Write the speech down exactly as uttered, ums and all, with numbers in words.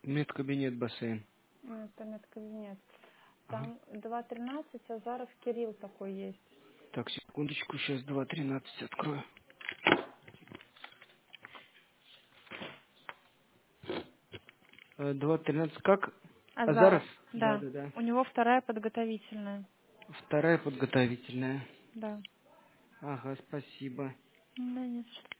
Медкабинет, бассейн. Это медкабинет. Ага. Там два тринадцать, Азаров Кирилл такой есть. Так, секундочку, сейчас два тринадцать открою. Э, два тринадцать как? Азаров? Азаров, Да, да. да, да. У него вторая подготовительная. Вторая подготовительная. Да. Ага, спасибо. Да, нет.